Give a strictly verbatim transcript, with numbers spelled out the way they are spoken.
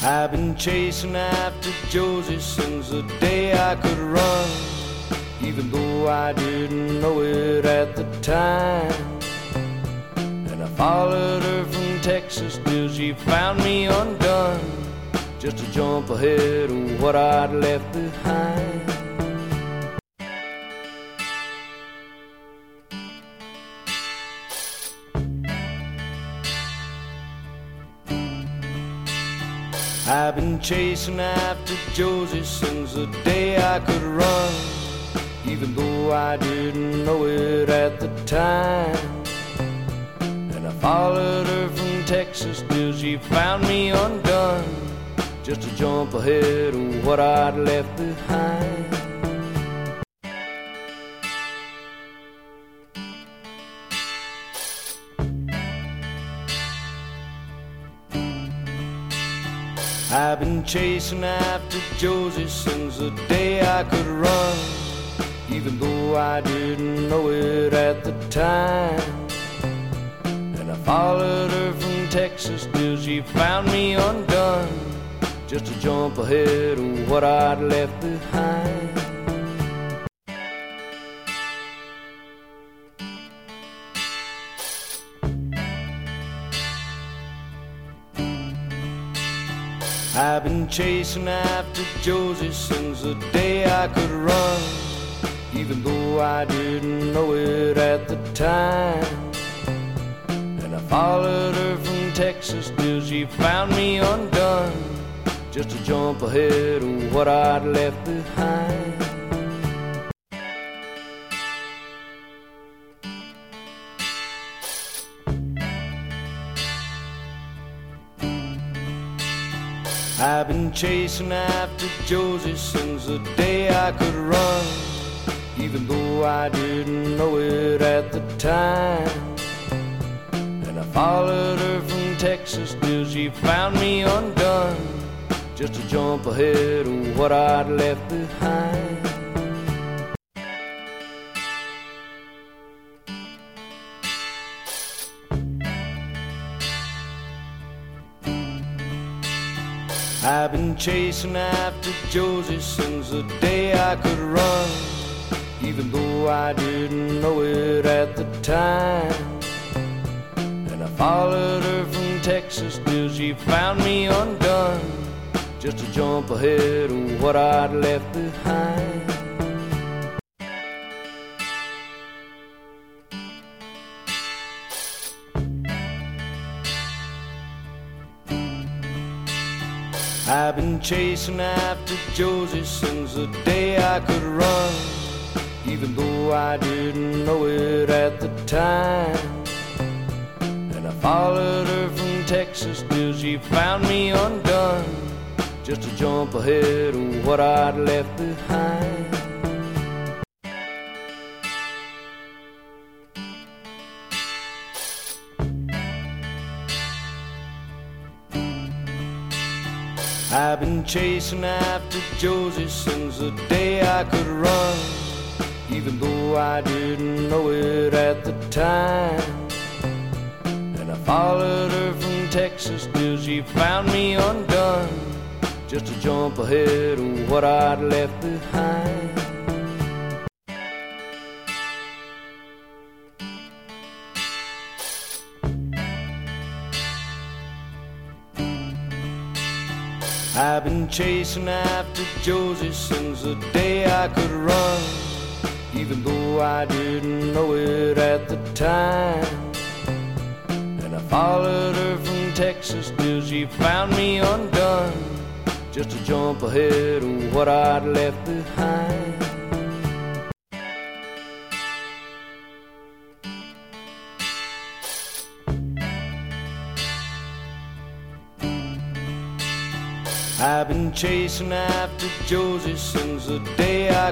I've been chasing after Josie since the day I could run, even though I didn't know it at the time. And I followed her from Texas till she found me undone, just to jump ahead of what I'd left behind. I've been chasing after Josie since the day I could run, even though I didn't know it at the time. And I followed her from Texas till she found me undone, just to jump ahead of what I'd left behind. I've been chasing after Josie since the day I could run, even though I didn't know it at the time. And I followed her from Texas till she found me undone, just to jump ahead of what I'd left behind. I've been chasing after Josie since the day I could run, even though I didn't know it at the time. And I followed her from Texas till she found me undone, just to jump ahead of what I'd left behind. I've been chasing after Josie since the day I could run, even though I didn't know it at the time. And I followed her from Texas till she found me undone, just to jump ahead of what I'd left behind. I've been chasing after Josie since the day I could run, even though I didn't know it at the time. And I followed her from Texas till she found me undone, just to jump ahead of what I'd left behind. I've been chasing after Josie since the day I could run, even though I didn't know it at the time. And I followed her from Texas till she found me undone, just to jump ahead of what I'd left behind. I've been chasing after Josie since the day I could run, even though I didn't know it at the time. And I followed her from Texas till she found me undone, just to jump ahead of what I'd left behind. I've been chasing after Josie since the day I could run, even though I didn't know it at the time. And I followed her from Texas till she found me undone, just to jump ahead of what I'd left behind. I've been chasing after Josie since the day I